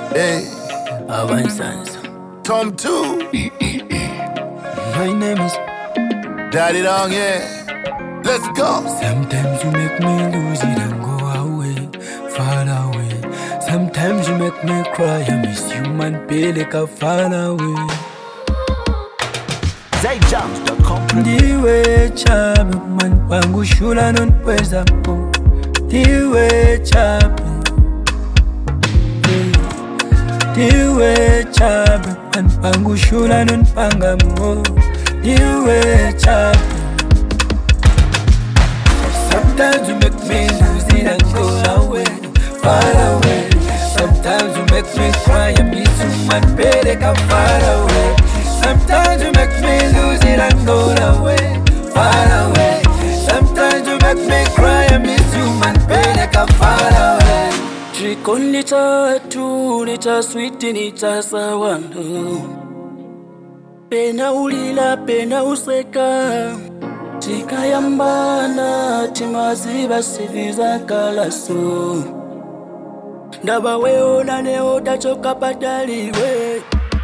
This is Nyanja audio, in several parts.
Hey, Avanzanza. Tom 2. My name is. Daddy Long, yeah. Let's go. Sometimes you make me lose it and go away, far away. Sometimes you make me cry. I miss you, man, pay like a far away. ZayJams.com. Ndiwe chabe man wangu shula nonpweza po. Ndiwe chabe. Ndiwe chabe man wangu shula nonpanga mo. Ndiwe chabe. Sometimes you make me lose it and go away, far away. Sometimes you make me cry. I miss you, man, pay like a far away. Sometimes you make me lose it and go away, far away. Sometimes you make me cry. I miss you, man, pay like a far away. Chikoni tatu, nita sweet, nita sawando. Pena ulila, pena useka. Tikayambana, timaziba siviza kalaso. Ndaba weo na neo tachoka badaliwe.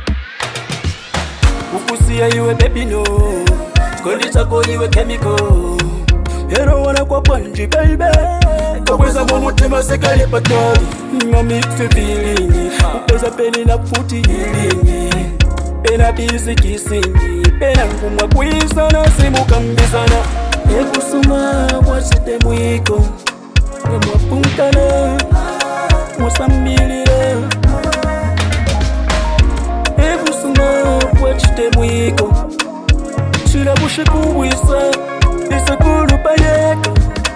Ukusia iwe baby no, kondi chako iwe chemical. Yero wana kwa panji baby, kakweza mumutima sekali patali. Nga mixe feeling, upeza peni na futi healing. Pena busy kissing, pena ngumwa kuisana simu kambisana. Ekusuma wachite mwiko, ngemwa punkana, musambilile. Ekusuma wachite mwiko, shirabushe kuwisa, isakulu payeka.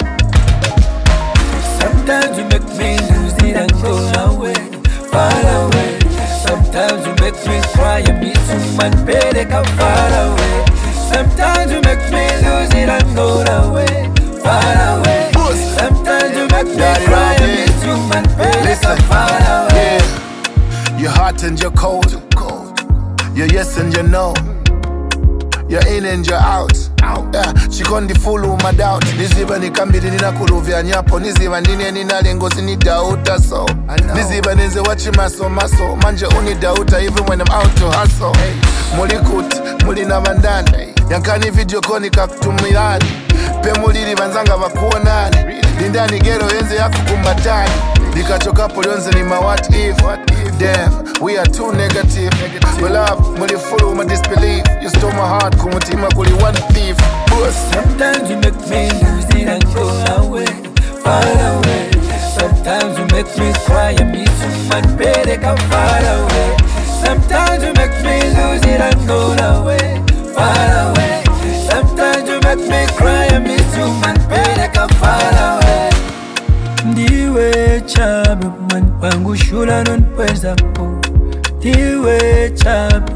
Sometimes you make me lose it and go away, far away. Sometimes you make me cry. I miss you, man, pay like a far away. Sometimes you make me lose it and go away, far away. Sometimes you make me cry. I miss you, man, pay like a far away. Yeah. You're hot and you're cold. You're yes and you're no. You're in and you're out. Yeah, chikondi fulu madoubt. Niziba nikambiri ninakuluvya nyapo. Niziba ndine ninalengozi nidauta so. Niziba nize wachi maso. Manje unidauta even when I'm out to hustle. Mulikuti, mulina bandani. Yankani video koni kakutumilani. Pe mulili banzanga bakuonani. Lindani gero yenze yaku kumbatani. Nikachoka polionze ni ma what if. Damn, we are too negative. We love, muli full my disbelief. You stole my heart, kumutima kuli one thief. Sometimes you make me lose it and go away, far away. Sometimes you make me cry. I miss you, man, pay like a far away. Sometimes you make me lose it and go away, far away. Sometimes you make me cry. I miss you, man, pay like a far away. Ndiwe chabe man wangu shula nonpweza po. Ndiwe chabe.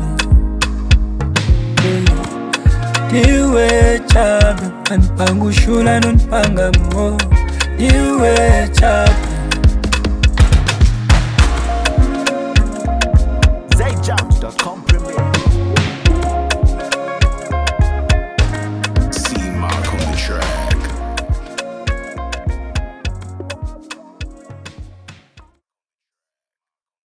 Ndiwe chabe man wangu shula nonpanga mo. Ndiwe chabe.